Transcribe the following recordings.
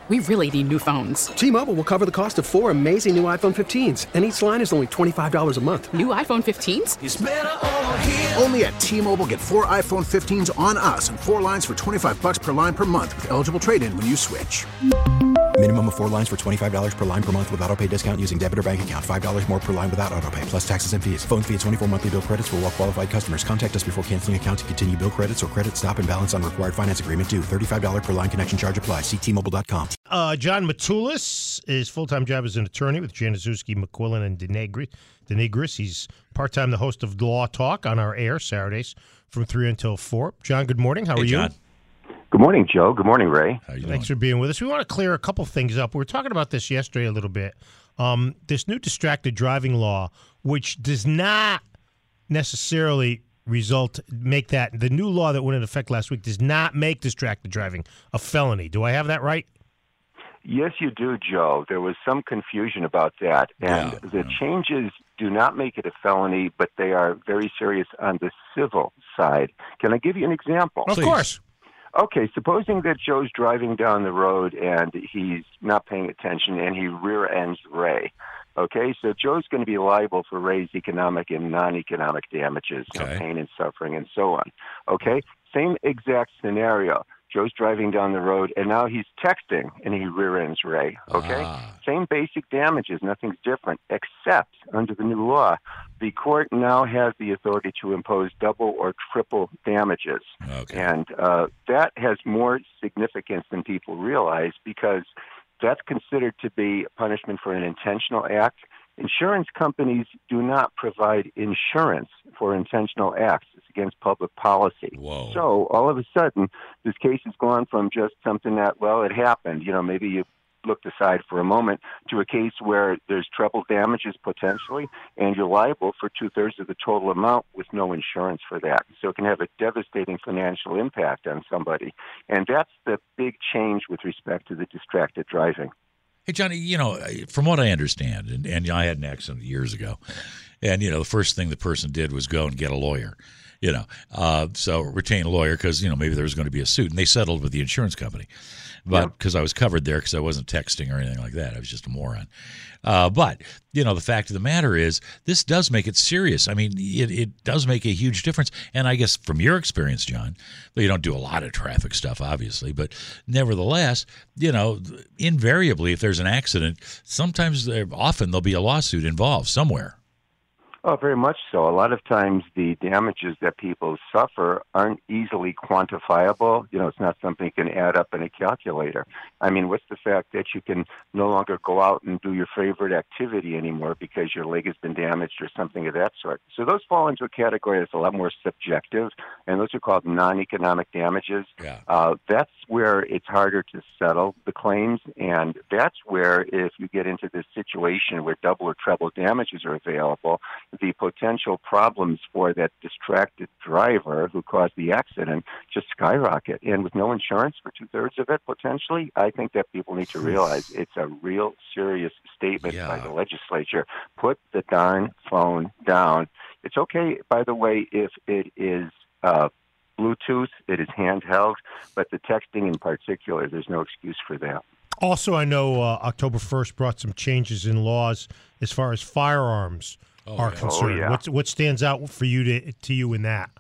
We really need new phones. T-Mobile will cover the cost of 4 amazing new iPhone 15s, and each line is only $25 a month. New iPhone 15s? It's better over here. Only at T-Mobile, get 4 iPhone 15s on us and 4 lines for $25 per line per month with eligible trade-in when you switch. Minimum of 4 lines for $25 per line per month with autopay discount using debit or bank account. $5 more per line without autopay, plus taxes and fees. Phone fee at 24 monthly bill credits for well-qualified customers. Contact us before canceling account to continue bill credits or credit stop and balance on required finance agreement due. $35 per line connection charge applies. See T-Mobile.com. John Matulis, his full-time job as an attorney with Januszewski, McQuillan, and Denegris. He's part-time the host of Law Talk on our air Saturdays from 3 until 4. John, good morning. How are you? John. Good morning, Joe. Good morning, Ray. How you doing? Thanks for being with us. We want to clear a couple things up. We were talking about this yesterday a little bit. This new distracted driving law, which does not necessarily make that the new law that went into effect last week does not make distracted driving a felony. Do I have that right? Yes, you do, Joe. There was some confusion about that. And the changes do not make it a felony, but they are very serious on the civil side. Can I give you an example? Of course. Okay, supposing that Joe's driving down the road and he's not paying attention and he rear-ends Ray. Okay, so Joe's going to be liable for Ray's economic and non-economic damages, pain and suffering and so on. Okay, same exact scenario. Joe's driving down the road, and now he's texting, and he rear-ends Ray, okay? Same basic damages, nothing's different, except under the new law, the court now has the authority to impose double or triple damages. Okay. And that has more significance than people realize because that's considered to be punishment for an intentional act. Insurance companies do not provide insurance for intentional acts. It's against public policy. Whoa. So all of a sudden, this case has gone from just something that, well, it happened. You know, maybe you looked aside for a moment to a case where there's treble damages potentially, and you're liable for 2/3 of the total amount with no insurance for that. So it can have a devastating financial impact on somebody. And that's the big change with respect to the distracted driving. Hey, Johnny, you know, from what I understand, and I had an accident years ago, and, you know, the first thing the person did was go and get a lawyer, you know, so retain a lawyer because, you know, maybe there was going to be a suit, and they settled with the insurance company. But because I was covered there because I wasn't texting or anything like that. I was just a moron. But, you know, the fact of the matter is this does make it serious. I mean, it does make a huge difference. And I guess from your experience, John, though you don't do a lot of traffic stuff, obviously, but nevertheless, you know, invariably, if there's an accident, often there'll be a lawsuit involved somewhere. Oh, very much so. A lot of times the damages that people suffer aren't easily quantifiable. You know, it's not something you can add up in a calculator. I mean, what's the fact that you can no longer go out and do your favorite activity anymore because your leg has been damaged or something of that sort? So those fall into a category that's a lot more subjective, and those are called non-economic damages. That's where it's harder to settle the claims, and that's where if you get into this situation where double or treble damages are available, the potential problems for that distracted driver who caused the accident just skyrocket. And with no insurance for 2/3 of it, potentially, I think that people need to realize it's a real serious statement by the legislature. Put the darn phone down. It's okay, by the way, if it is Bluetooth, it is handheld, but the texting in particular, there's no excuse for that. Also, I know October 1st brought some changes in laws as far as firearms are concerned. What stands out for you to you in that?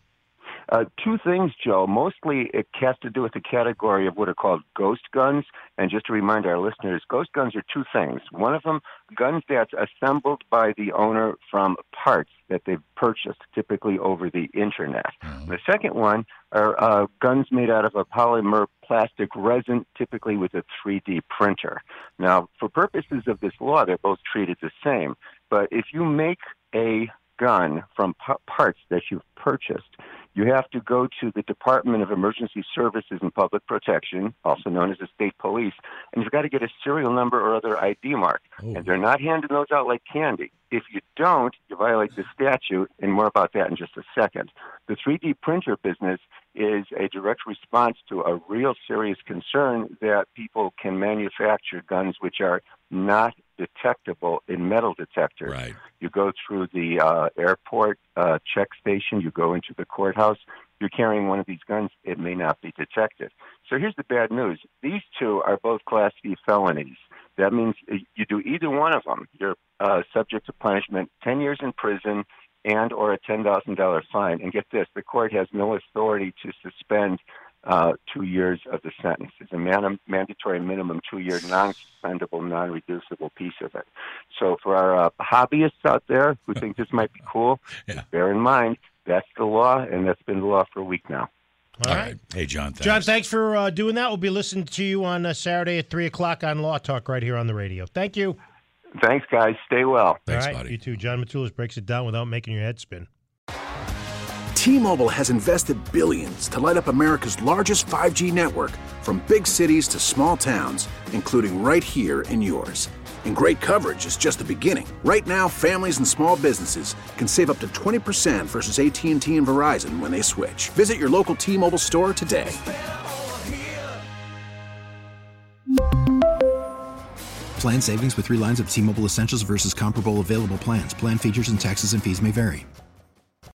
Two things, Joe. Mostly it has to do with the category of what are called ghost guns. And just to remind our listeners, ghost guns are two things. One of them, guns that's assembled by the owner from parts that they've purchased, typically over the Internet. The second one are guns made out of a polymer plastic resin, typically with a 3D printer. Now, for purposes of this law, they're both treated the same. But if you make a gun from parts that you've purchased, you have to go to the Department of Emergency Services and Public Protection, also known as the state police, and you've got to get a serial number or other ID mark. And they're not handing those out like candy. If you don't, you violate the statute, and more about that in just a second. The 3D printer business is a direct response to a real serious concern that people can manufacture guns which are not detectable in metal detectors. Right. You go through the airport check station, you go into the courthouse, you're carrying one of these guns, it may not be detected. So here's the bad news. These two are both Class B felonies. That means you do either one of them, you're subject to punishment, 10 years in prison and or a $10,000 fine. And get this, the court has no authority to suspend 2 years of the sentence. It's a mandatory minimum 2-year non-suspendable, non-reducible piece of it. So for our hobbyists out there who think this might be cool, bear in mind, that's the law, and that's been the law for a week now. All right. Hey, John, thanks. John, thanks for doing that. We'll be listening to you on Saturday at 3 o'clock on Law Talk right here on the radio. Thank you. Thanks, guys. Stay well. Thanks, all right, buddy. You too. John Matulis breaks it down without making your head spin. T-Mobile has invested billions to light up America's largest 5G network, from big cities to small towns, including right here in yours. And great coverage is just the beginning. Right now, families and small businesses can save up to 20% versus AT&T and Verizon when they switch. Visit your local T-Mobile store today. Plan savings with 3 lines of T-Mobile Essentials versus comparable available plans. Plan features and taxes and fees may vary.